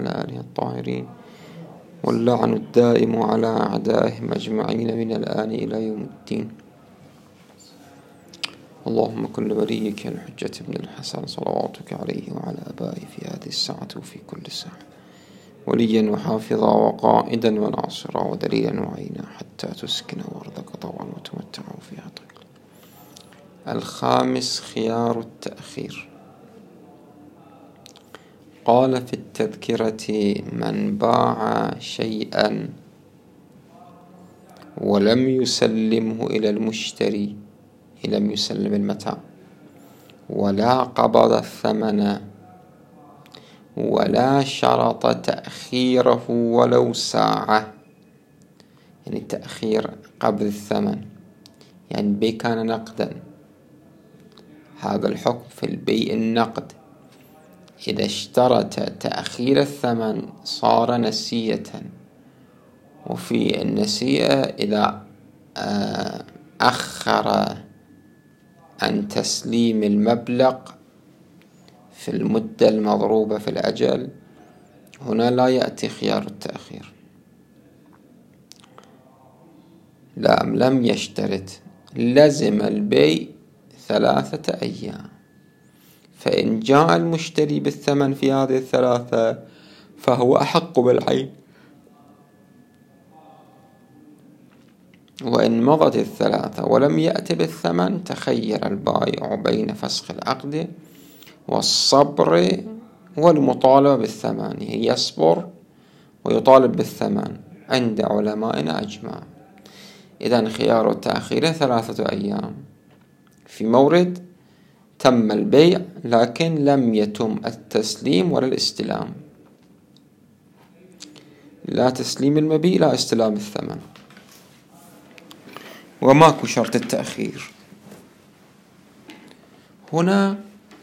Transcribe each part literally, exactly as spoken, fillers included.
وعلى آله الطاهرين، واللعن الدائم على أعدائهم أجمعين من الآن إلى يوم الدين. اللهم كن لوليك الحجة بن الحسن صلواتك عليه وعلى آبائه في هذه الساعة وفي كل ساعة وليا وحافظا وقائدا وناصرا ودليلا وعينا حتى تسكن وارضك طوعا وتمتع فيها طويلا. الخامس خيار التأخير. قال في التذكرة: من باع شيئا ولم يسلمه إلى المشتري، لم يسلم المتاع، ولا قبض الثمن، ولا شرط تأخيره ولو ساعة، يعني تأخير قبض الثمن، يعني البيع كان نقدا. هذا الحكم في البيع النقد. إذا اشترط تأخير الثمن صار نسيئة، وفي النسيئة إذا أخر عن تسليم المبلغ في المدة المضروبة في الأجل، هنا لا يأتي خيار التأخير. لا، لم يشترط، لزم البيع ثلاثة أيام، فإن جاء المشتري بالثمن في هذه الثلاثة فهو أحق بالعين، وإن مضت الثلاثة ولم يأتي بالثمن تخير البائع بين فسخ العقد والصبر والمطالبة بالثمن، يصبر ويطالب بالثمن عند علمائنا أجمع. إذن خيار التأخير ثلاثة أيام في مورد تم البيع لكن لم يتم التسليم ولا الاستلام، لا تسليم المبيع لا استلام الثمن، وماكو شرط التأخير. هنا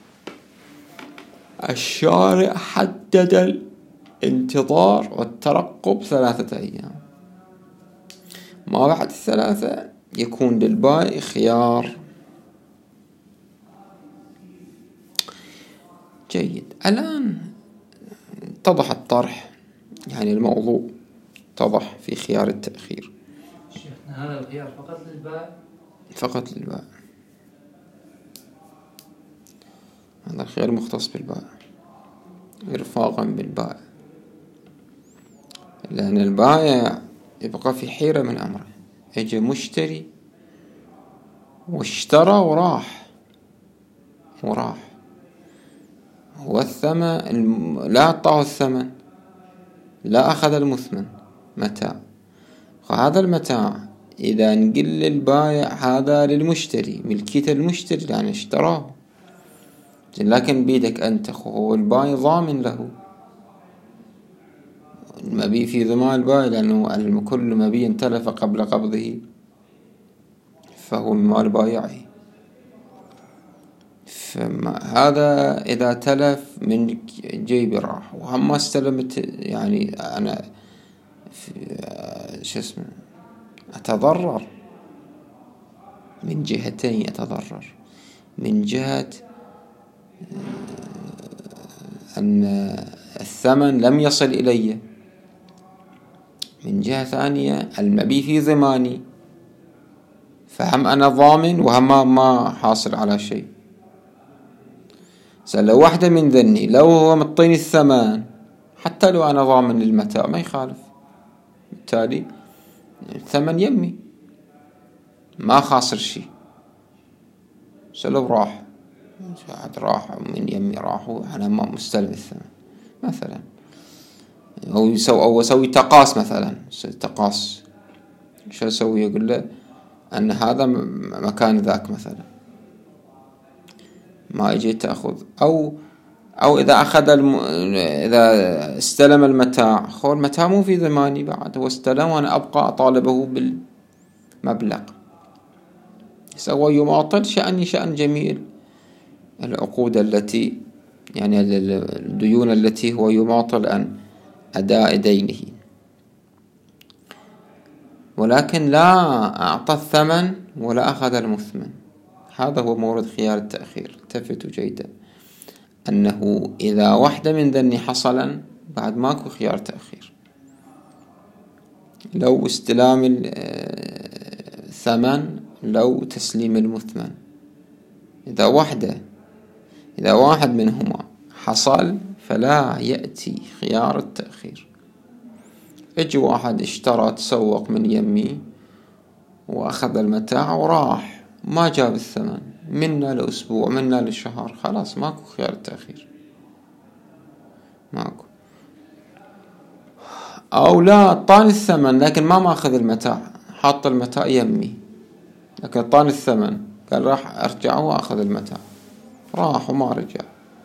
الشارع حدد الانتظار والترقب ثلاثة أيام، ما بعد الثلاثة يكون للبائع خيار. جيد، الآن اتضح الطرح، يعني الموضوع اتضح في خيار التأخير. شيخنا هذا الخيار فقط للبائع؟ فقط للبائع، هذا الخيار مختص بالبائع إرفاقا بالبائع، لأن البائع يبقى في حيرة من أمره. يجي مشتري واشترى وراح وراح والثمن لا أعطاه الثمن، لا أخذ المثمن متاع، وهذا المتاع إذا نقل للبائع هذا للمشتري، ملكية المشتري يعني اشتراه، لكن بيدك أنت هو البائع ضامن له، المبيع في ضمان البائع، لأنه كل مبيع تلف قبل قبضه فهو من مال بائعه. فهذا إذا تلف من جيبي راح، وهم ما استلمت، يعني أنا شو اسمه أتضرر من جهتين. أتضرر من جهة أن الثمن لم يصل إلي، من جهة ثانية المبيع في ضماني، فهم أنا ضامن وهم ما حاصل على شيء. لو واحدة من ذني لو هو مطيني الثمن حتى لو أنا ضامن للمتاع ما يخالف، بالتالي الثمن يمي ما خاسر شيء. سلو راح راح من يمي راح وأنا ما مستلم الثمن مثلا، أو يسوي أو يسوي تقاس مثلا، تقاس شو يسوي؟ يقول له أن هذا مكان ذاك مثلا، ما يجي تأخذ، أو أو إذا أخذ الم... إذا استلم المتاع، خو المتاع مو في ضماني بعد، هو استلم وأنا أبقى أطالبه بالمبلغ. سوى يماطل شأني شأن جميل العقود التي، يعني الديون التي هو يماطل عن أداء دينه، ولكن لا أعطى الثمن ولا أخذ المثمن. هذا هو مورد خيار التأخير. التفتوا جيدا أنه إذا واحدة من ذني حصلا بعد ماكو خيار تأخير. لو استلام الثمن لو تسليم المثمن، إذا واحدة إذا واحد منهما حصل فلا يأتي خيار التأخير. اجي واحد اشترى تسوق من يمي وأخذ المتاع وراح، ما جاب الثمن، منا لأسبوع منا لشهر، خلاص ماكو خيار التأخير، ماكو. أو لا، طاني الثمن لكن ما ماخذ المتاع، حاط المتاع يمي لكن طاني الثمن، قال راح أرجع وأخذ المتاع، راح وما رجع،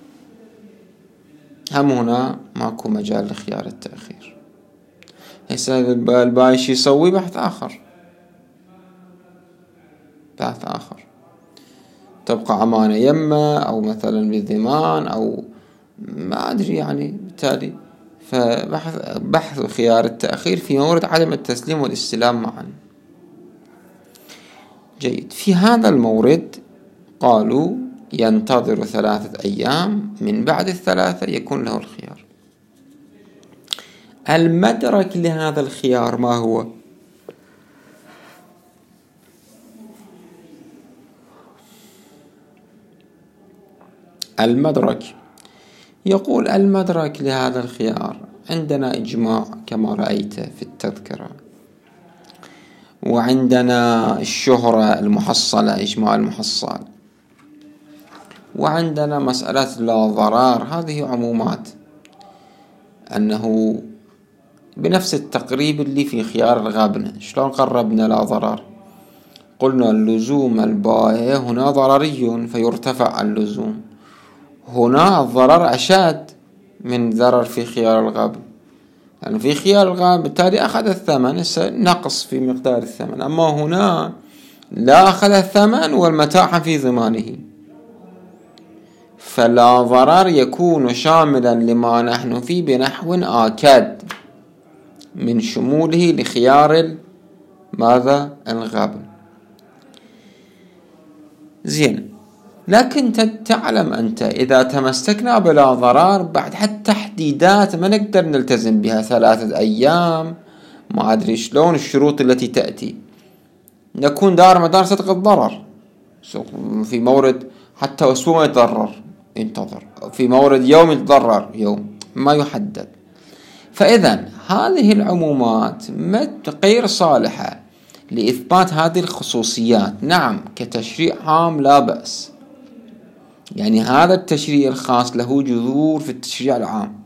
هم هنا ماكو مجال لخيار التأخير. هسه البايع شي يسوي؟ بحث آخر، بحث آخر، تبقى أمانة يمه أو مثلا بالضمان أو ما أدري يعني. بالتالي فبحث بحث خيار التأخير في مورد عدم التسليم والاستلام معا. جيد. في هذا المورد قالوا ينتظر ثلاثة أيام، من بعد الثلاثة يكون له الخيار. المدرك لهذا الخيار ما هو؟ المدرك يقول المدرك لهذا الخيار عندنا إجماع كما رأيت في التذكرة، وعندنا الشهرة المحصلة إجماع المحصل، وعندنا مسألة لا ضرار، هذه عمومات، أنه بنفس التقريب اللي في خيار الغبن. شلون قربنا لا ضرار؟ قلنا اللزوم البائع هنا ضرري فيرتفع اللزوم، هنا الضرر أشد من ضرر في خيار الغبن، يعني في خيار الغبن بالتالي أخذ الثمن، نقص في مقدار الثمن، أما هنا لا أخذ الثمن والمتاع في ضمانه، فلا ضرر يكون شاملا لما نحن فيه بنحو آكد من شموله لخيار ماذا؟ الغبن. زين. لكن تعلم أنت إذا تمسكنا بلا ضرر بعد حتى تحديدات ما نقدر نلتزم بها، ثلاثة أيام ما أدري شلون الشروط التي تأتي، نكون دار مدار صدق الضرر في مورد حتى أسبوع يتضرر ينتظر، في مورد يوم يتضرر يوم، ما يحدد. فإذا هذه العمومات غير صالحة لإثبات هذه الخصوصيات. نعم كتشريع عام لا بأس، يعني هذا التشريع الخاص له جذور في التشريع العام.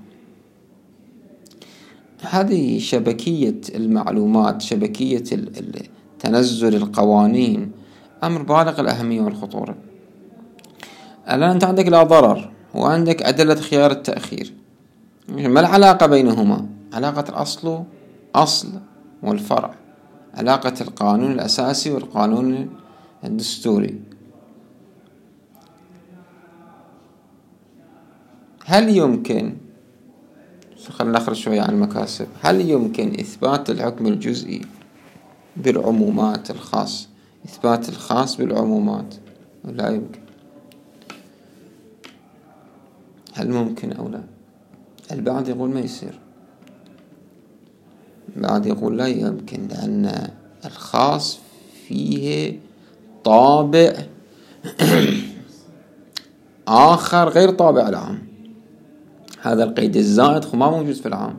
هذه شبكية المعلومات، شبكية تنزل القوانين، أمر بالغ الأهمية والخطورة. الآن أنت عندك لا ضرر وعندك أدلة خيار التأخير، ما العلاقة بينهما؟ علاقة الأصل أصل والفرع، علاقة القانون الأساسي والقانون الدستوري. هل يمكن، خلينا نخرج شوية عن المكاسب، هل يمكن إثبات الحكم الجزئي بالعمومات الخاص، إثبات الخاص بالعمومات؟ لا يمكن. هل ممكن أو لا؟ البعض يقول ما يصير، البعض يقول لا يمكن، لأن الخاص فيه طابع آخر غير طابع العام، هذا القيد الزائد ما موجود في العام.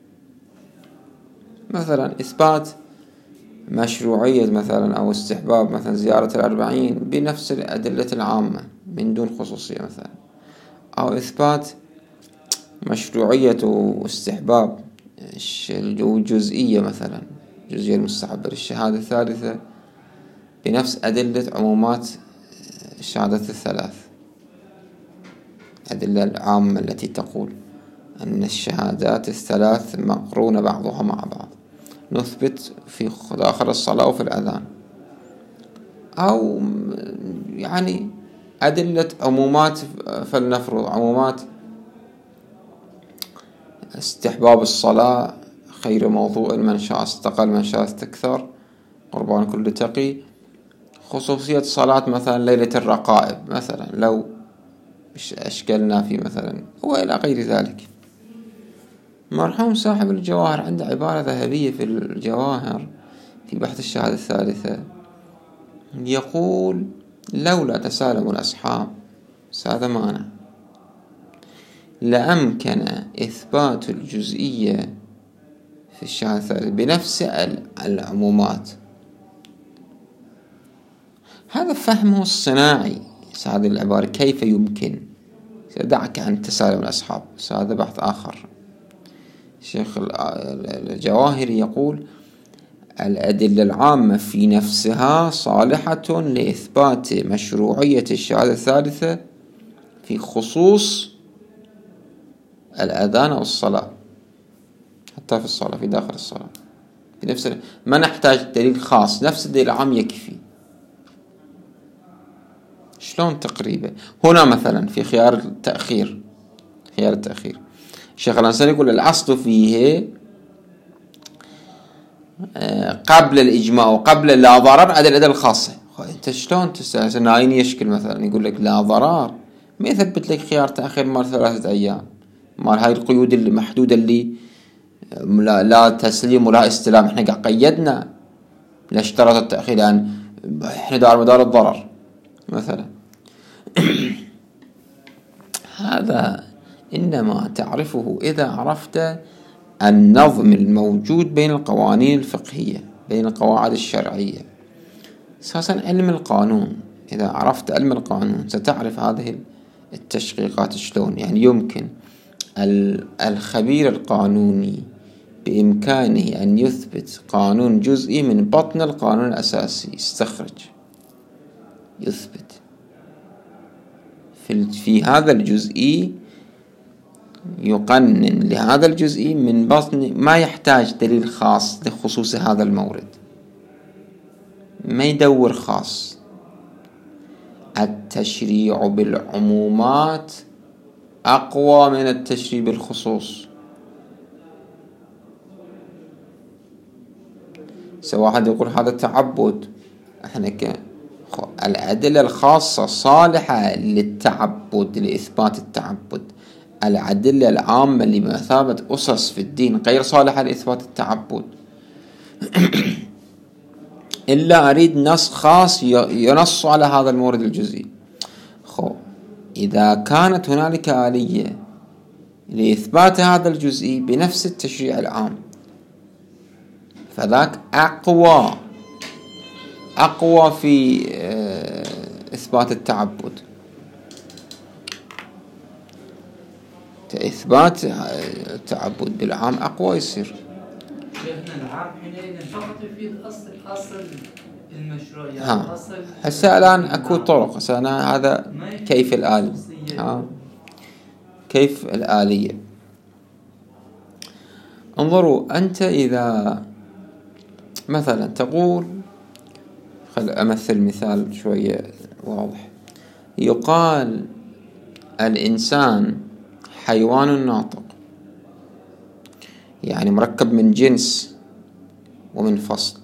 مثلا إثبات مشروعية مثلا أو استحباب مثلا زيارة الأربعين بنفس الأدلة العامة من دون خصوصية مثلا، أو إثبات مشروعية واستحباب الجزئية مثلا جزئية المستحبة للشهادة الثالثة بنفس أدلة عمومات الشهادة الثلاث، الأدلة العامة التي تقول أن الشهادات الثلاث مقرونة بعضها مع بعض، نثبت في داخل الصلاة وفي الأذان. أو يعني أدلة عمومات، فلنفرض عمومات استحباب الصلاة خير موضوع، من شاء استقل من شاء استكثر، قربان كل تقي، خصوصية صلاة مثلا ليلة الرقائب مثلا لو أشكلنا في مثلا، وإلى غير ذلك. مرحوم صاحب الجواهر عنده عبارة ذهبية في الجواهر في بحث الشهادة الثالثة، يقول: لولا تسالم الأصحاب، هذا معنى، لأمكن إثبات الجزئية في الشهادة الثالثة بنفس العمومات. هذا فهمه الصناعي. هذه العبارة كيف يمكن، دعك عن تسالم الأصحاب، هذا بحث آخر. الشيخ الجواهري يقول: الأدلة العامة في نفسها صالحة لإثبات مشروعية الشهادة الثالثة في خصوص الأذان والصلاة، حتى في الصلاة، في داخل الصلاة، في نفس ما نحتاج دليل خاص، نفس الدليل العام يكفي. شلون تقريبا؟ هنا مثلا في خيار التأخير، خيار التأخير الشيخ الأنصاري يقول: الأصل فيه قبل الإجماع وقبل لا ضرر على الأدلة الخاصة. أنت شلون تستأذن ناين يشكل مثلا يقول لك لا ضرر، ما يثبت لك خيار تأخير مال ثلاثة أيام، مال هاي القيود المحدودة اللي لا, لا تسليم ولا استلام. احنا قاعد قيدنا لا اشترط التأخير، لأن احنا دار مدار الضرر مثلا. هذا إنما تعرفه إذا عرفت النظم الموجود بين القوانين الفقهية، بين القواعد الشرعية، أساسا علم القانون. إذا عرفت علم القانون ستعرف هذه التشقيقات شلون. يعني يمكن الخبير القانوني بإمكانه أن يثبت قانون جزئي من بطن القانون الأساسي، يستخرج، يثبت في, في هذا الجزئي، يقنن لهذا الجزئي من بطن، ما يحتاج دليل خاص لخصوص هذا المورد، ما يدور خاص. التشريع بالعمومات أقوى من التشريع بالخصوص. سواء واحد يقول هذا تعبد، احنا ك الأدلة الخاصة صالحة للتعبد، لإثبات التعبد. الأدلة العامة اللي بمثابة أسس في الدين غير صالحة لإثبات التعبد. إلا أريد نص خاص ينص على هذا المورد الجزئي. خو إذا كانت هنالك آلية لإثبات هذا الجزئي بنفس التشريع العام، فذاك أقوى أقوى في إثبات التعبد. إثبات التعبد بالعام أقوى يصير. شيخنا العام حينئذ فقط يفيد أصل أصل المشروع، يعني ها. أصل. هسه الآن أكو طرق. هسه أنا هذا كيف الآلية، ها كيف الآلية. انظروا، أنت إذا مثلا تقول، خل أمثل مثال شوية واضح. يقال الإنسان حيوان ناطق، يعني مركب من جنس ومن فصل،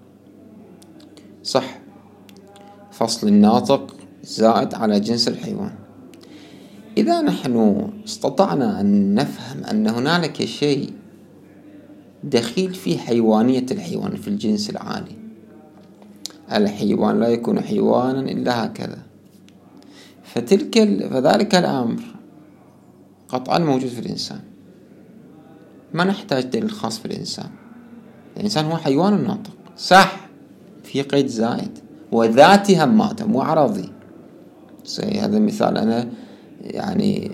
صح؟ فصل الناطق زائد على جنس الحيوان. إذا نحن استطعنا أن نفهم أن هنالك شيء دخيل في حيوانية الحيوان في الجنس العالي، الحيوان لا يكون حيوانا إلا هكذا، فتلك فذلك الأمر قطعا موجود في الإنسان، ما نحتاج دليل خاص في الإنسان. الإنسان هو حيوان ناطق، صح، في قيد زائد وذاتي هماته مو عرضي. هذا المثال أنا يعني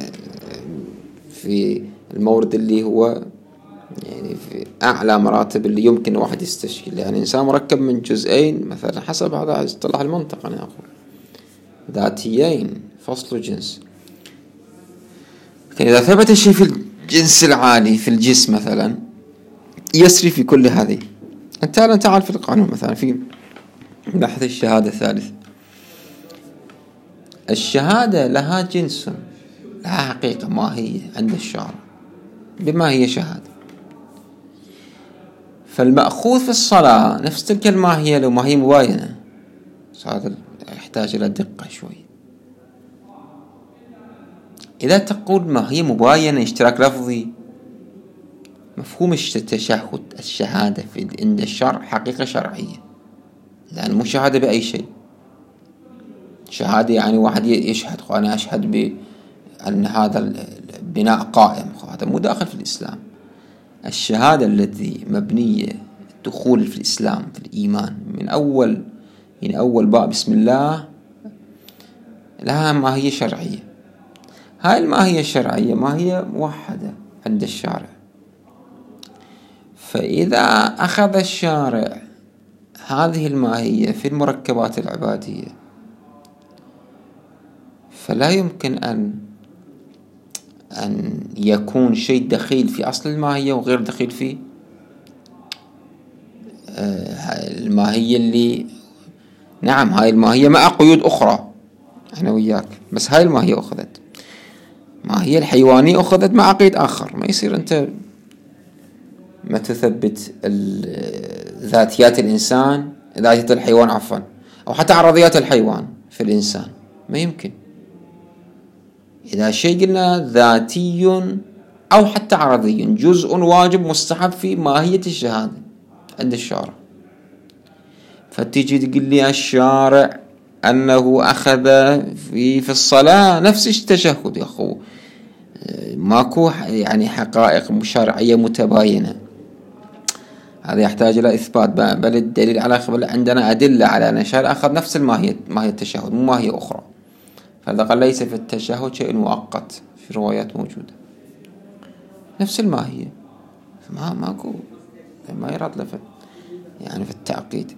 في المورد اللي هو يعني في أعلى مراتب اللي يمكن واحد يستشكل، يعني إنسان مركب من جزئين مثلا، حسب هذا اصطلاح المنطق أنا أقول ذاتيين، فصل وجنس. لكن إذا ثبت شيء في الجنس العالي في الجسم مثلا يسري في كل هذه. أنت الآن تعال في القانون مثلا في بحث الشهادة الثالثة، الشهادة لها جنس، لها حقيقة ماهية عند الشارع، بما هي شهادة. فالمأخوذ في الصلاة نفس تلك الماهية لو ما هي مباينة، هذا يحتاج إلى دقة شوي. إذا تقول ما هي مباينة اشتراك لفظي، مفهوم التشهد الشهادة في عند الشرع حقيقة شرعية، لأن مو شهادة بأي شيء. شهادة يعني واحد يشهد أنا أشهد بأن هذا البناء قائم، هذا مو داخل في الإسلام. الشهادة التي مبنية الدخول في الإسلام في الإيمان من أول من أول باب بسم الله لها ماهية شرعية. هاي الماهية الشرعية ماهية موحدة عند الشارع. فإذا أخذ الشارع هذه الماهية في المركبات العبادية فلا يمكن أن أن يكون شيء دخيل في أصل الماهية وغير دخيل في الماهية اللي نعم هاي الماهية مع قيود أخرى أنا وياك، بس هاي الماهية أخذت. ماهية الحيوانية أخذت مع قيد آخر. ما يصير أنت ما تثبت ذاتيات الإنسان ذاتيات الحيوان عفوا أو حتى عرضيات الحيوان في الإنسان، ما يمكن. إذا شيء قلنا ذاتي أو حتى عرضي جزء واجب مستحب في ماهية الشهادة عند الشارع. فتيجي تقول لي الشارع أنه أخذ في في الصلاة نفس التشهد، يا أخو ماكو يعني حقائق شرعية متباينة. هذا يحتاج إلى إثبات، بل الدليل على بل عندنا أدلة على أن الشارع أخذ نفس الماهية ماهية التشهد مو ماهية أخرى. فهذا قال ليس في التشهد شيء مؤقت، في روايات موجودة نفس الماهية، ما ماكو ما يراد لفت يعني في التعقيد.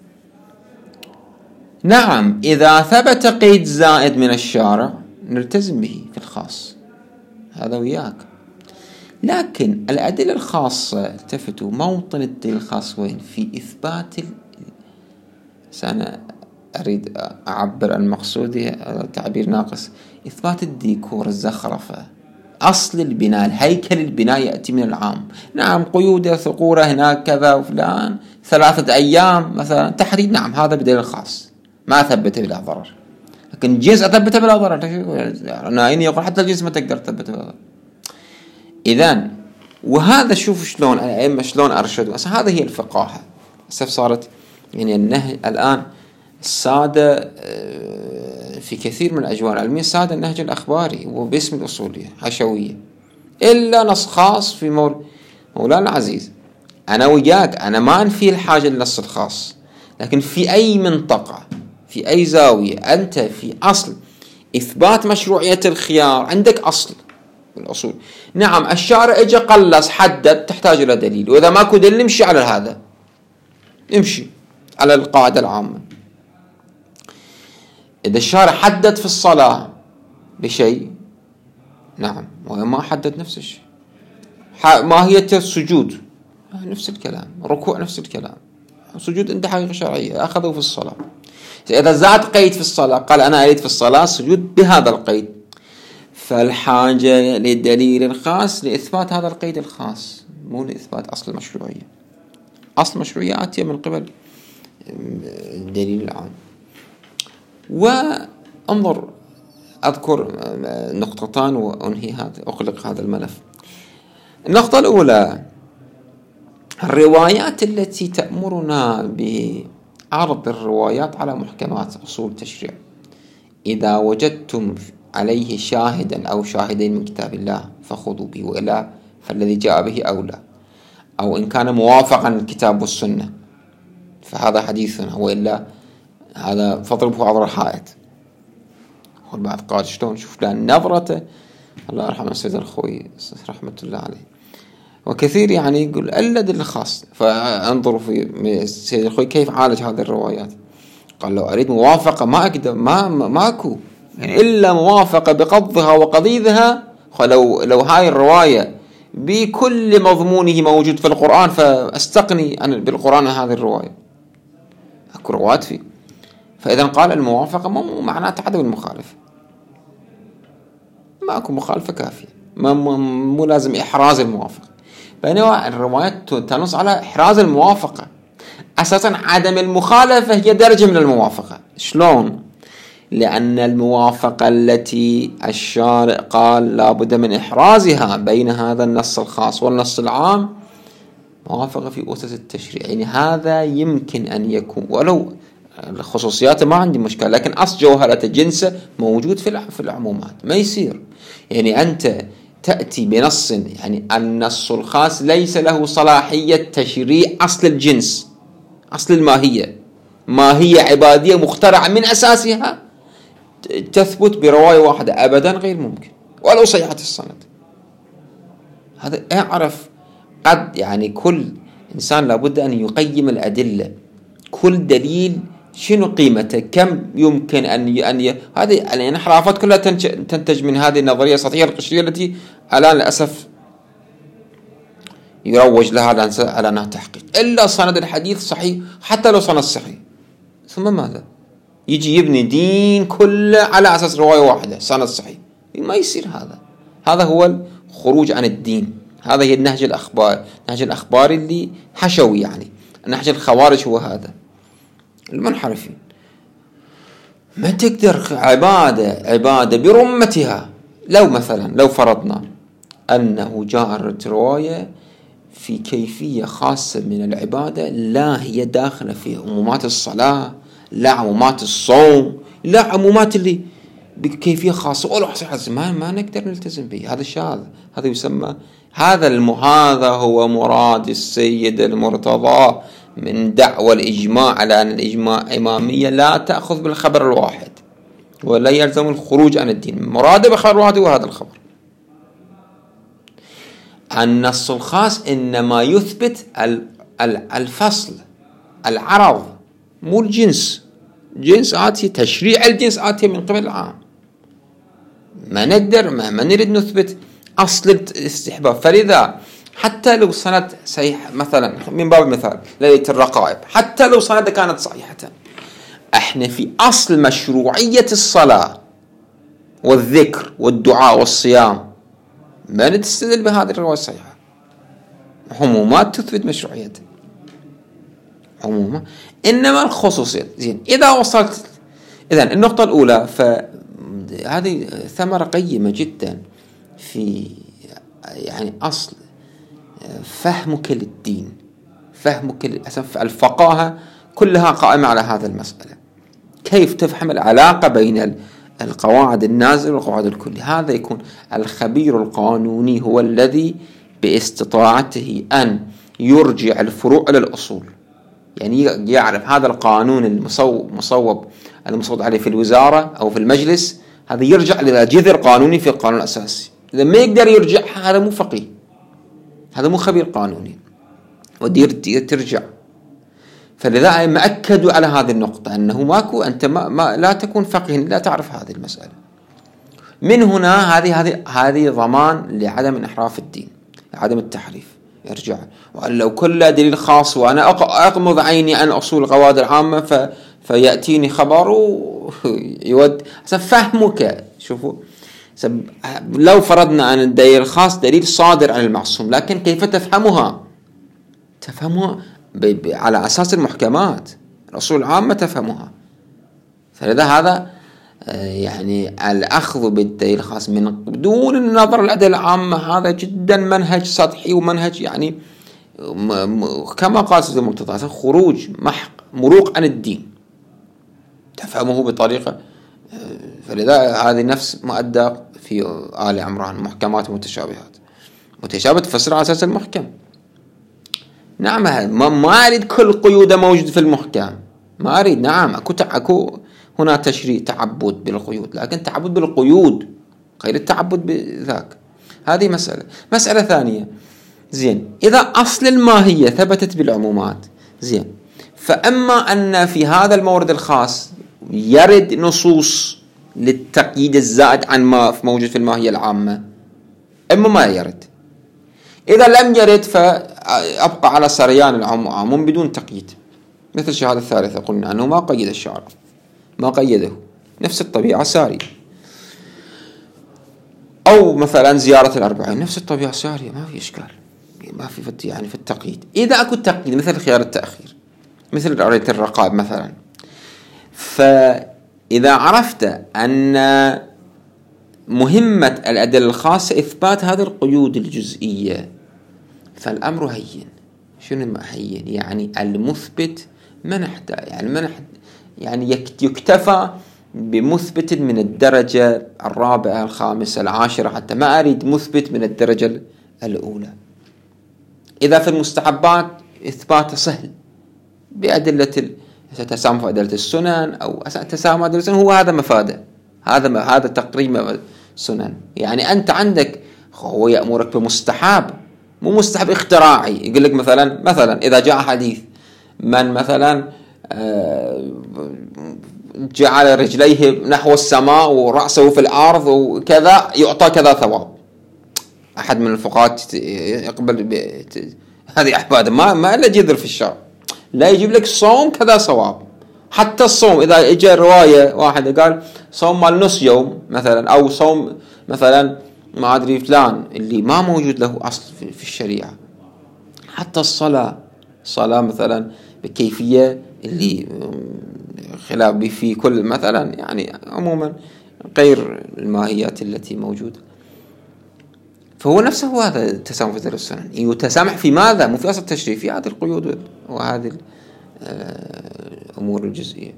نعم إذا ثبت قيد زائد من الشارع نلتزم به في الخاص، هذا وياك. لكن الأدلة الخاصة التفتوا موطن الدليل الخاص وين؟ في إثبات ال... أنا أريد أعبر عن مقصودي تعبير ناقص، إثبات الديكور الزخرفة. أصل البناء الهيكل البناء يأتي من العام. نعم قيود ثقورة هناك كذا وفلان ثلاثة أيام مثلا تحديد، نعم هذا بدليل خاص ما ثبته بلا ضرر. لكن جنس أثبته بلا ضرر أنا إني يقول حتى الجنس ما تقدر تثبته بلا ضرر. إذن وهذا شوف شلون الأئمة شلون أرشدوا. هذه هي الفقاهة. أسف صارت يعني النهج الآن السادة في كثير من الأجوار العلمية السادة النهج الأخباري وباسم الأصولية حشوية، إلا نص خاص في مول مولانا عزيز. أنا وياك أنا ما أنفي الحاجة للنص الخاص، لكن في أي منطقة في أي زاوية أنت في أصل إثبات مشروعية الخيار عندك أصل بالأصول. نعم الشارع اجى قلص حدد تحتاج إلى دليل، وإذا ماكو دليل امشي على هذا، امشي على القاعدة العامة. إذا الشارع حدد في الصلاة بشيء نعم وما حدد نفس الشيء. ماهية السجود نفس الكلام، ركوع نفس الكلام، سجود عنده حقيقة شرعية أخذوا في الصلاة. إذا زاد قيد في الصلاة قال أنا أريد في الصلاة سجود بهذا القيد، فالحاجة للدليل الخاص لإثبات هذا القيد الخاص مو لإثبات أصل المشروعية. أصل المشروعية آتية من قبل الدليل العام. وانظر أذكر نقطتان وأنهي هذا أغلق هذا الملف. النقطة الأولى الروايات التي تأمرنا بعرض الروايات على محكمات أصول التشريع. إذا وجدتم عليه شاهدا أو شاهدين من كتاب الله فخذوا به، وإلا فالذي جاء به أولى، أو إن كان موافقا للكتاب والسنة فهذا حديثنا، وإلا هذا فاضربه عبر الحائط. والبعض قال شلون شوف لأن نظرته الله يرحمه السيد الخوي رحمة الله عليه وكثير يعني يقول إلا دليل خاص. فانظروا في السيد الخوي كيف عالج هذه الروايات. قال لو أريد موافقة ما أقدر ما ماكو يعني إلا موافقة بقبضها وقضيضها. لو لو هاي الرواية بكل مضمونه موجود في القرآن فاستقني بالقرآن هذه الرواية، أكو روايات فيه. فإذا قال الموافقة مو معناه عدم المخالفة، ما أكو مخالفة كافية، ما مو لازم إحراز الموافقة. بينما الروايات تنص على إحراز الموافقة. أساسا عدم المخالفة هي درجة من الموافقة. شلون؟ لأن الموافقة التي الشارع قال لا بد من إحرازها بين هذا النص الخاص والنص العام موافقة في أسس التشريع، يعني هذا يمكن أن يكون، ولو الخصوصيات ما عندي مشكلة، لكن أصل جوهرة جنسه موجود في في العمومات. ما يصير يعني أنت تأتي بنص، يعني النص الخاص ليس له صلاحية تشريع أصل الجنس، أصل الماهية، ماهية عبادية مخترعة من أساسها تثبت برواية واحدة، أبدا غير ممكن ولو صحيحة السند. هذا اعرف، قد يعني كل إنسان لابد أن يقيم الأدلة، كل دليل شنو قيمته، كم يمكن أن ي... أن ي... هذه يعني الانحرافات كلها تنج... تنتج من هذه النظرية السطحية القشرية التي الآن للأسف يروج لها على أنها تحقيق. إلا صند الحديث صحيح، حتى لو صند صحيح، ثم ماذا؟ يجي يبني دين كله على أساس رواية واحدة صند صحيح. ما يصير هذا. هذا هو الخروج عن الدين. هذا هي النهج الأخبار، النهج الأخباري اللي حشوي، يعني النهج الخوارج هو هذا المنحرفين. ما تقدر عبادة عبادة برمتها. لو مثلا لو فرضنا أنه جاءت رواية في كيفية خاصة من العبادة لا هي داخلة في عمومات الصلاة، لا عمومات الصوم، لا عمومات اللي بكيفية خاصة ولا صحة، ما ما نقدر نلتزم به. هذا شاذ، هذا يسمى هذا الم... هذا هو مراد السيد المرتضى من دعوى الإجماع على أن الإجماع إمامية لا تأخذ بالخبر الواحد ولا يلزم الخروج عن الدين. مراده بخبر واحد وهذا الخبر. النص الخاص إنما يثبت الفصل، العرض، مو الجنس. جنس آتي، تشريع الجنس آتي من قبل العام. ما نقدر ما, ما نريد نثبت أصل الاستحباب. فلذا حتى لو سند صحيح، مثلا من باب المثال ليلة الرقائب، حتى لو سند كانت صحيحة، احنا في أصل مشروعية الصلاة والذكر والدعاء والصيام ما نستدل بهذه الرواية الصحيحة. عمومات تثبت مشروعيتها، عموما، إنما الخصوصيات. زين، إذا وصلت إذن النقطة الأولى، فهذه ثمرة قيمة جدا في يعني أصل فهمك للدين، فهمك للأسف الفقاهة كلها قائمة على هذا المسألة. كيف تفهم العلاقة بين القواعد النازل والقواعد الكلي. هذا يكون الخبير القانوني هو الذي باستطاعته أن يرجع الفروع إلى الأصول، يعني يعرف هذا القانون المصوب مصوب المصوب عليه في الوزارة أو في المجلس، هذا يرجع إلى جذر قانوني في القانون الأساسي. إذا ما يقدر يرجع، هذا مو فقيه، هذا مو خبير قانوني، ودير ترجع. فلذا ما أكدوا على هذه النقطة أنه ماكو، أنت ما, ما لا تكون فقيه لا تعرف هذه المسألة. من هنا هذه هذه هذه ضمان لعدم انحراف الدين، لعدم التحريف. يرجع ولو كل دليل خاص وأنا أغمض عيني عن أصول القواعد العامة ف فيأتيني خبر يود فهمك. شوفوا، لو فرضنا أن الدليل الخاص دليل صادر عن المعصوم، لكن كيف تفهمها؟ تفهمها على أساس المحكمات، الأصول العامة تفهمها. فلذا هذا يعني الأخذ بالدليل الخاص من دون النظر للأدلة العامة هذا جدا منهج سطحي ومنهج يعني كما قال سيد المرتضى خروج محق مروق عن الدين، تفهمه بطريقة. فلذا هذه نفس ما أدى في آل عمران، محكمات ومتشابهات. متشابه تفسر على أساس المحكم. نعم، ما ما أريد كل قيود موجود في المحكم، ما أريد. نعم، أكو أكو هنا تشريع تعبد بالقيود، لكن تعبد بالقيود غير التعبد بذاك. هذه مسألة. مسألة ثانية، زين، إذا أصل الماهية ثبتت بالعمومات، زين، فأما أن في هذا المورد الخاص يرد نصوص للتقييد الزائد عن ما موجود في الماهية العامة، أما ما يرد. إذا لم يرد فأبقى على سريان العموم بدون تقييد، مثل الشهادة الثالثة قلنا أنه ما قيد الشارع، ما قيده، نفس الطبيعة سارية. أو مثلا زيارة الأربعين، نفس الطبيعة سارية، ما في إشكال، ما في يعني في التقييد. إذا أكو تقييد مثل خيار التأخير، مثل رؤية الرقائب مثلا، فإذا عرفت أن مهمة الأدلة الخاصة إثبات هذه القيود الجزئية، فالأمر هين. شنو مؤهل؟ يعني المثبت ما نحتاج، يعني ما نحتاج، يعني يكتفى بمثبت من الدرجة الرابعة الخامسة العاشرة، حتى ما أريد مثبت من الدرجة الأولى. إذا في المستحبات إثباته سهل بأدلة تسامح أدلة السنن أو تسامح أدلة السنن، هو هذا مفاده، هذا هذا تقريب السنن. يعني أنت عندك هو يأمرك بمستحب، مو مستحب اختراعي، يقول لك مثلا مثلا إذا جاء حديث من مثلا جعل رجليه نحو السماء ورأسه في الأرض وكذا يعطى كذا ثواب، أحد من الفقهاء يقبل ب... هذه أحباد ما ما إلا جذر في الشرع، لا يجيب لك صوم كذا ثواب. حتى الصوم إذا إجا رواية واحد قال صوم مال نص يوم مثلا، أو صوم مثلا ما أدري فلان اللي ما موجود له أصل في الشريعة. حتى الصلاة، صلاة مثلا بكيفية اللي خلاف في كل مثلا، يعني عموما غير الماهيات التي موجودة. فهو نفسه هذا التسامح في ذلك السنن، يتسامح في ماذا؟ مو في أصل التشريع، في هذه القيود وهذه الأمور الجزئية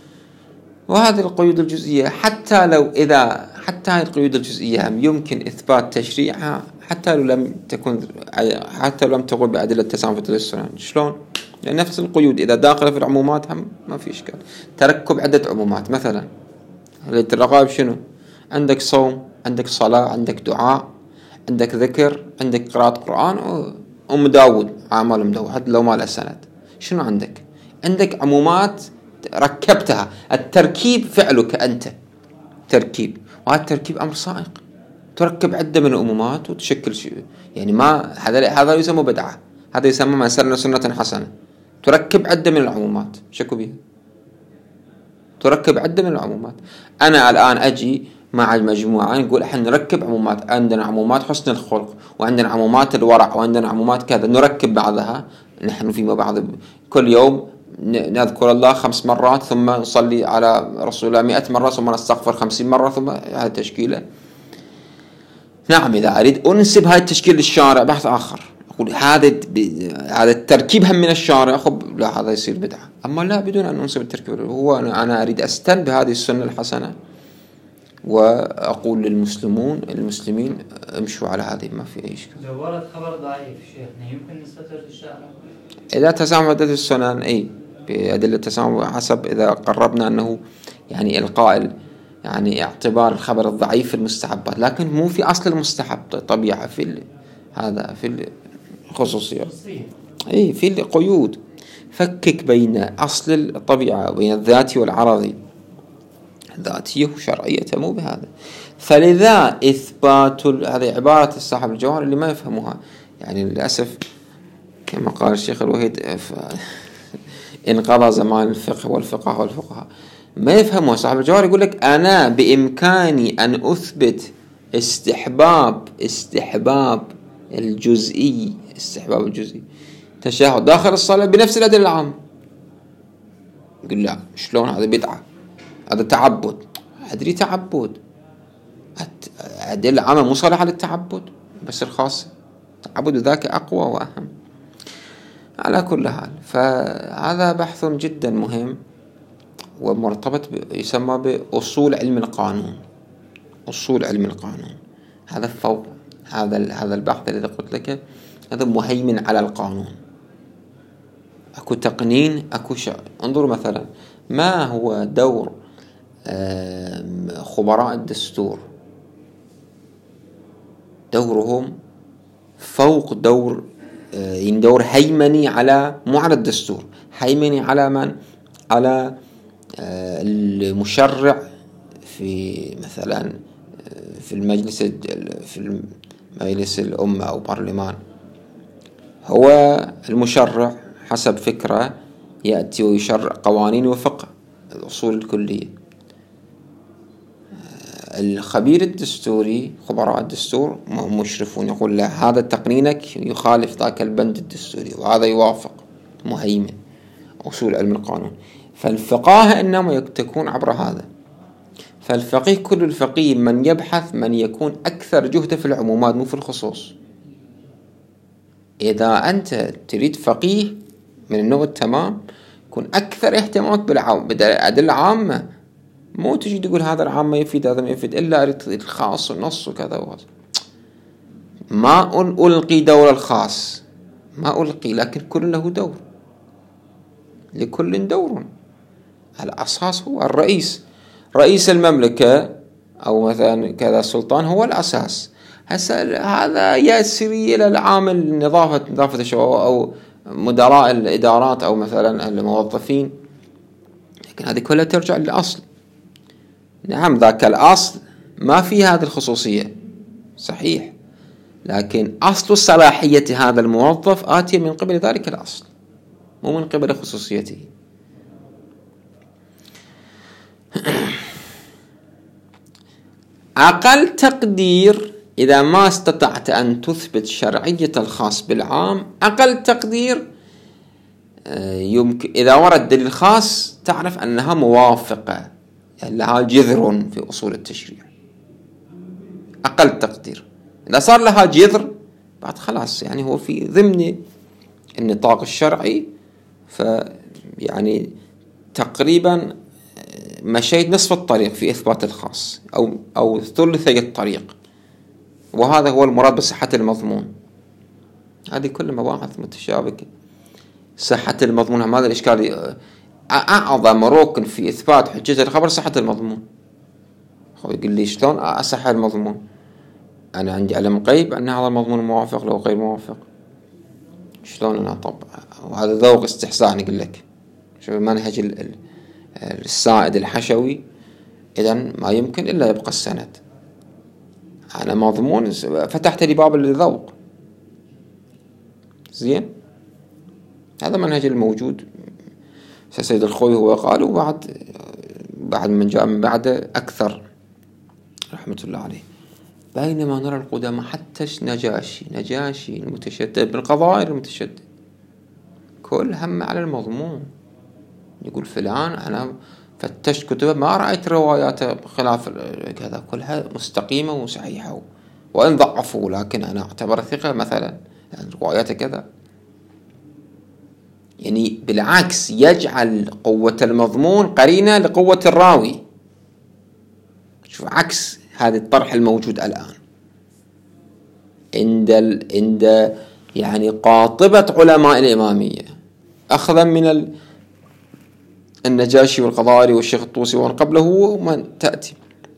وهذه القيود الجزئية. حتى لو إذا حتى هذه القيود الجزئية يمكن إثبات تشريعها حتى لو لم تكن حتى لو لم تقل بأدلة التسامح في ذلك السنن. شلون؟ يعني نفس القيود إذا داخلة في العمومات هم ما في إشكال. تركب عدة عمومات، مثلا الرغائب شنو؟ عندك صوم، عندك صلاة، عندك دعاء، عندك ذكر، عندك قراءة قرآن، أم داود أعمال أم داود حتى لو ما لها سند. شنو عندك؟ عندك عمومات ركبتها، التركيب فعلك أنت تركيب، وهذا التركيب أمر سائق. تركب عدة من العمومات وتشكل شيء، يعني ما هذا هذا يسمى بدعة، هذا يسمى ما سن سنة حسنة. تركب عدة من العمومات، شكو بها؟ تركب عدة من العمومات. أنا الآن أجي مع المجموعة نقول احنا نركب عمومات، عندنا عمومات حسن الخلق، وعندنا عمومات الورع، وعندنا عمومات كذا، نركب بعضها. نحن فيما بعض كل يوم نذكر الله خمس مرات، ثم نصلي على رسول الله مئة مرة، ثم نستغفر خمسين مرة، ثم هذه التشكيلة. نعم، إذا أريد أنسب هاي التشكيل للشارع بحث آخر، أقول هذا هذا التركيب هم من الشارع، خب لا هذا يصير بدعة. أما لا، بدون أن أنسب التركيب، هو أنا, أنا أريد أستن بهذه السنة الحسنة وأقول للمسلمون المسلمين امشوا على هذه، ما في أي إشكال. لو ورد خبر ضعيف شيخنا يمكن نستتر الشارع؟ إذا تسامح أدلة السنن أي بأدلة التسامح، حسب إذا قربنا أنه يعني القائل يعني اعتبار الخبر الضعيف في المستحبات، لكن مو في أصل المستحب طبيعة في هذا في الخصوصية، أي في القيود. فكك بين أصل الطبيعة وبين الذاتي والعرضي، ذاتية وشرعية مو بهذا. فلذا إثبات هذه عبارة الصاحب الجوهر اللي ما يفهموها، يعني للأسف كما قال الشيخ الوحيد انقضى زمان الفقه والفقه والفقهاء، ما يفهموا. صاحب الجوهر يقول لك أنا بإمكاني أن أثبت استحباب استحباب الجزئي استحباب الجزئي تشهد داخل الصلاة بنفس الأدلة العامة. يقول لا، شلون هذا؟ بدعة، هذا تعبد. أدري تعبد، أدلة عامة مو صالحة للتعبد، بس الخاص تعبد ذاك أقوى وأهم. على كل حال، فهذا بحث جدا مهم ومرتبط يسمى بأصول علم القانون. أصول علم القانون هذا فوق هذا هذا البحث الذي قلت لك، هذا مهيمن على القانون. أكو تقنين، أكو شيء. انظروا مثلا ما هو دور خبراء الدستور. دورهم فوق دور يعني دور هيمني على مو على الدستور، هيمني على من؟ على المشرع في مثلا في المجلس في المجلس الأمة أو برلمان. هو المشرع حسب فكرة يأتي ويشرع قوانين وفقه الأصول الكلية. الخبير الدستوري، خبراء الدستور مشرفون، يقول لا هذا تقنينك يخالف ذاك البند الدستوري وهذا يوافق، مهيمن أصول علم القانون. فالفقاهة إنما تكون عبر هذا. فالفقيه كل الفقيه من يبحث من يكون أكثر جهدا في العمومات مو في الخصوص. إذا أنت تريد فقيه من النوع التمام يكون أكثر اهتمامك بالأدلة عامة، مو تجي تقول هذا العام ما يفيد هذا ما يفيد إلا أريد الخاص والنص وكذا وهذا. ما ألقي دور الخاص، ما ألقي، لكن كل له دور، لكل دور. الأساس هو الرئيس، رئيس المملكة أو مثلا كذا سلطان هو الأساس. هسه هذا يسري إلى العامل نظافة نظافة الشوارع أو مدراء الإدارات أو مثلا الموظفين، لكن هذه كلها ترجع للأصل. نعم ذاك الأصل ما في هذه الخصوصية صحيح، لكن أصل صلاحية هذا الموظف آتي من قبل ذلك الأصل، مو من قبل خصوصيته. أقل تقدير إذا ما استطعت أن تثبت شرعية الخاص بالعام، أقل تقدير يمكن إذا ورد دليل خاص تعرف أنها موافقة، يعني لها جذر في أصول التشريع. أقل تقدير إذا صار لها جذر بعد خلاص يعني هو في ضمن النطاق الشرعي، فيعني تقريبا مشيت نصف الطريق في إثبات الخاص أو أو ثلثي الطريق، وهذا هو المراد بصحة المضمون. هذه كل مباحث متشابكة. صحة المضمون هذا الإشكال، أعظم ركن في إثبات حجة الخبر صحة المضمون. هو يقول لي شلون أصح المضمون؟ أنا عندي علم غيب أن هذا المضمون موافق لو غير موافق، شلون أنا أطبق؟ وهذا ذوق استحسان يقول لك شوف منهج السائد الحشوي، إذن ما يمكن إلا يبقى السند. أنا مضمون فتحت لي باب الذوق، زين. هذا منهج الموجود سيد الخوي هو قال، وبعد بعد من جاء من بعده أكثر رحمة الله عليه. بينما نرى القدامى حتى نجاشي نجاشي المتشدد بالقضاء المتشدد كل هم على المضمون، يقول فلان أنا فتشت كتبه ما رأيت رواياته خلاف كذا، كلها مستقيمة وصحيحة، وإن ضعفوا لكن أنا أعتبر ثقة مثلا يعني رواياته كذا. يعني بالعكس يجعل قوة المضمون قرينة لقوة الراوي. شوف عكس هذا الطرح الموجود الآن عند ال... عند يعني قاطبة علماء الإمامية، أخذا من ال... النجاشي والقضاري والشيخ الطوسي ومن قبله ومن تأتي،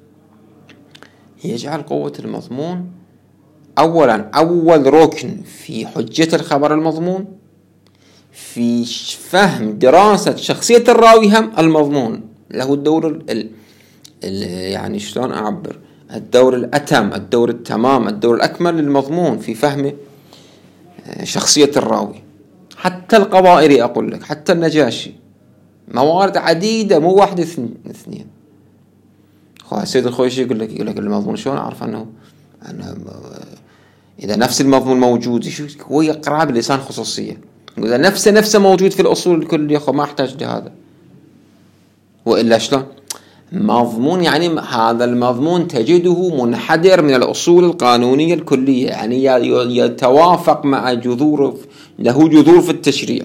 يجعل قوة المضمون أولا أول ركن في حجة الخبر المضمون، في فهم دراسة شخصية الراوي هم المضمون له الدور ال... ال... يعني شلون أعبر، الدور الأتم، الدور التمام، الدور الأكمل للمضمون في فهم شخصية الراوي. حتى القبائري أقول لك، حتى النجاشي، موارد عديدة مو واحد اثنين. خواه سيد الخويشي يقول لك يقول لك المضمون شلون أعرف أنه أنه إذا نفس المضمون موجود هو يقرأ بلسان خصوصية، إذا نفسه نفسه موجود في الأصول الكلية خو ما أحتاج لهذا، وإلا شلون مضمون؟ يعني هذا المضمون تجده منحدر من الأصول القانونية الكلية، يعني يتوافق مع جذور، له جذور في التشريع.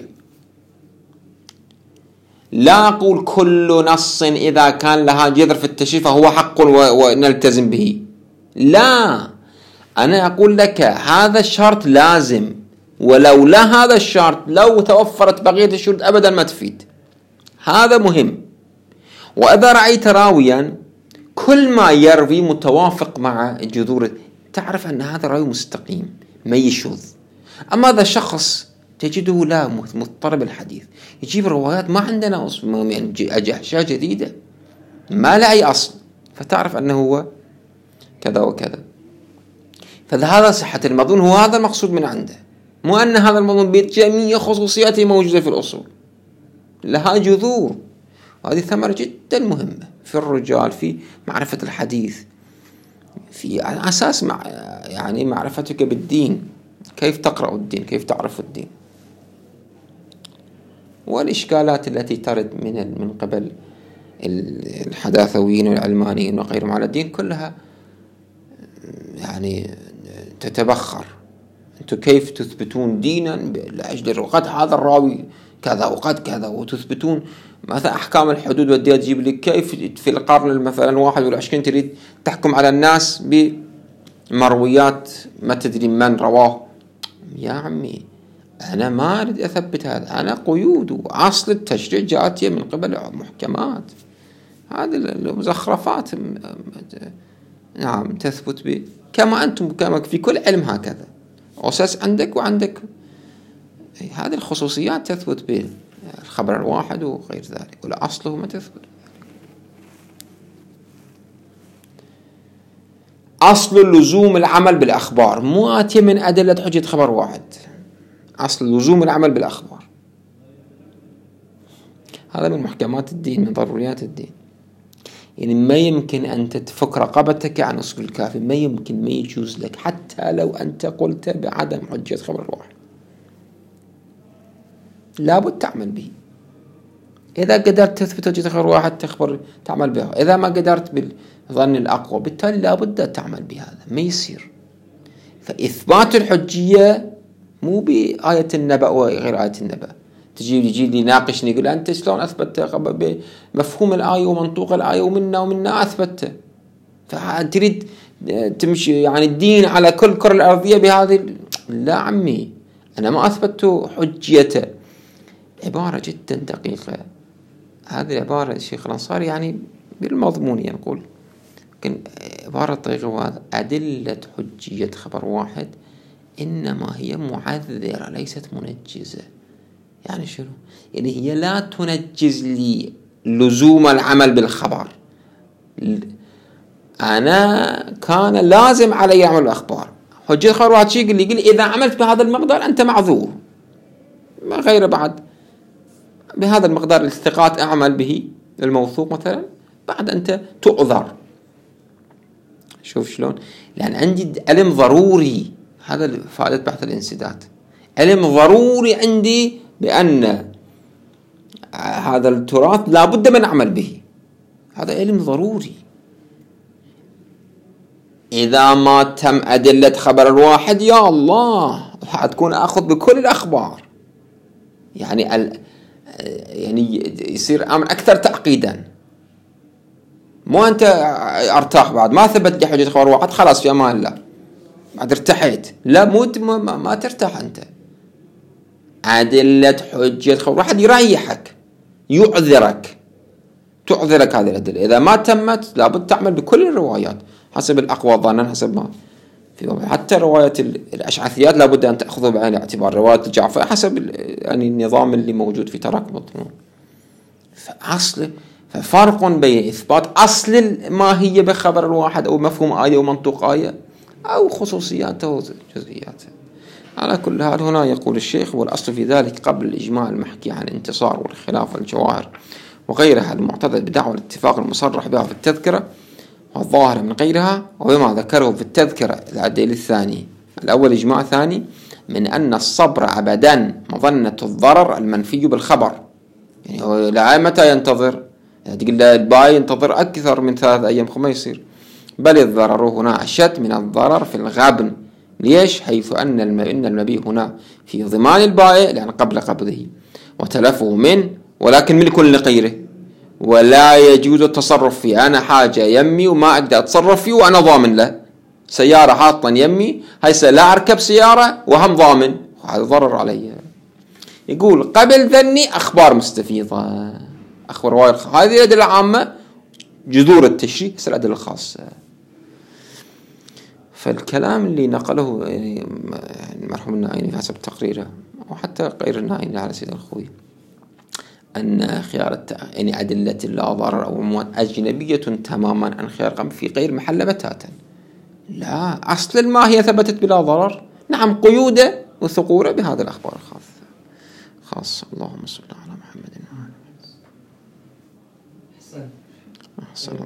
لا أقول كل نص إذا كان لها جذر في التشريع فهو حق ونلتزم به، لا، أنا أقول لك هذا الشرط لازم، ولولا هذا الشرط لو توفرت بقية الشروط أبدا ما تفيد. هذا مهم. وإذا رأيت راويا كل ما يروي متوافق مع جذور تعرف أن هذا راوي مستقيم ما يشذ. أما هذا شخص تجده لا مضطرب الحديث، يجيب روايات ما عندنا أصل، يعني أشياء جديدة ما لا أي أصل، فتعرف أنه هو كذا وكذا. فهذا صحة المضمون هو هذا المقصود من عنده، مو أن هذا المضمون بجميع خصوصياته موجودة في الأصول، لها جذور. وهذه ثمرة جدا مهمة في الرجال في معرفة الحديث، في على أساس مع يعني معرفتك بالدين، كيف تقرأ الدين، كيف تعرف الدين. والإشكالات التي ترد من من قبل الحداثويين والعلمانيين وغيرهم على الدين كلها يعني تتبخر أنتم كيف تثبتون دينا لأجل وقد هذا الراوي كذا وقد كذا، وتثبتون مثلا أحكام الحدود وديها تجيب لك كيف في القرن مثلا واحد والعشرين تريد تحكم على الناس بمرويات ما تدري من رواه. يا عمي أنا ما أريد أثبت هذا، أنا قيود وأصل التشريع جاءتي من قبل محكمات، هذه المزخرفات نعم تثبت به كما أنتم كما في كل علم هكذا أساس عندك وعندك هذه الخصوصيات تثبت به الخبر الواحد وغير ذلك، ولا أصله ما تثبت. أصل لزوم العمل بالأخبار مو آتي من أدلة حجة خبر واحد، أصل لزوم العمل بالأخبار هذا من محكمات الدين، من ضروريات الدين. يعني ما يمكن أن تفك رقبتك عن أصل الكافي، ما يمكن، ما يجوز لك حتى لو أنت قلت بعدم حجة خبر واحد، لابد تعمل به. إذا قدرت تثبت حجة خبر واحد تخبر تعمل به، إذا ما قدرت بالظن الأقوى بالتالي لابد تعمل بهذا، ما يصير. فإثبات الحجية مو بآية النبأ وغير آية النبأ. تجي يجي لي ناقشني يقول أنت شلون أثبتت بمفهوم الآية ومنطوق الآية ومنا ومنا أثبتته، فتريد تمشي يعني الدين على كل كرة الأرضية بهذه. لا عمي أنا ما أثبت حجيته. عبارة جدا دقيقة هذه العبارة الشيخ الأنصاري يعني بالمضمون يقول، لكن عبارة دقيقة وهذا أدلة حجية خبر واحد إنما هي معذرة ليست منجزة. يعني شنو؟ يعني هي لا تنجز لي لزوم العمل بالخبر، أنا كان لازم علي عمل الأخبار. حجة خبر واحد شيء يقول لي إذا عملت بهذا المقدار أنت معذور، ما غير بعد بهذا المقدار الثقات أعمل به الموثوق مثلا بعد أنت تؤذر. شوف شلون، لأن عندي علم ضروري، هذا فائدة بحث الانسداد، علم ضروري عندي بأن هذا التراث لابد من أعمل به، هذا علم ضروري. إذا ما تم أدلة خبر الواحد يا الله هتكون أخذ بكل الأخبار، يعني ال يعني يصير أمر أكثر تعقيدا. مو أنت أرتاح بعد ما ثبت لي حجة خبر واحد خلاص في أمان الله بعد ارتحيت، لا مو ما, ما ترتاح أنت. أدلة حجة خبر واحد يريحك يعذرك تعذرك هذه الأدلة، إذا ما تمت لابد تعمل بكل الروايات حسب الأقوى ظنا، حسب ما في حتى رواية الأشعثيات لابد أن تأخذه بعين الاعتبار، رواية الجعفر حسب يعني النظام اللي موجود في تراكم الظنون. فأصل ففرق بين إثبات أصل الماهية بخبر الواحد أو مفهوم آية ومنطوق آية أو خصوصياته وجزئياته. على كل حال هنا يقول الشيخ والأصل في ذلك قبل الإجماع المحكي عن الانتصار والخلاف والجواهر وغيرها المعتضد بدعوى الاتفاق المصرح بها في التذكرة والظاهر من غيرها، وبما ذكره في التذكرة العديل الثاني الأول إجماع ثاني من أن الصبر أبدا مظنة الضرر المنفي بالخبر. يعني لا متى ينتظر، تقول له الباي ينتظر أكثر من ثلاث أيام ما يصير، بل الضرر هنا أشد من الضرر في الغبن. ليش؟ حيث أن إن المبيع هنا في ضمان البائع لأن قبل قبضه وتلفه منه، ولكن ملك لغيره ولا يجوز التصرف فيه. أنا حاجة يمي وما أقدر أتصرف فيه وأنا ضامن له، سيارة حاطا يمي هيسا لا أركب سيارة وهم ضامن، هذا ضرر علي. يقول قبل ذني أخبار مستفيضة، أخبار وايد، هذه الأدلة العامة جذور التشريع، هسه الأدلة الخاصة. فالكلام اللي نقله يعني مرحوم النائين حسب تقريره وحتى غير النائين على سيد الخوي أن خيار الت... يعني أدلة لا ضرر أو موت أجنبية تماما عن خيار قم في غير محل بتاتا. لا، أصل الماهية ثبتت بلا ضرر، نعم قيودة وثقورة بهذه الأخبار الخاصة خاصة. اللهم صل على محمد وعلى آله.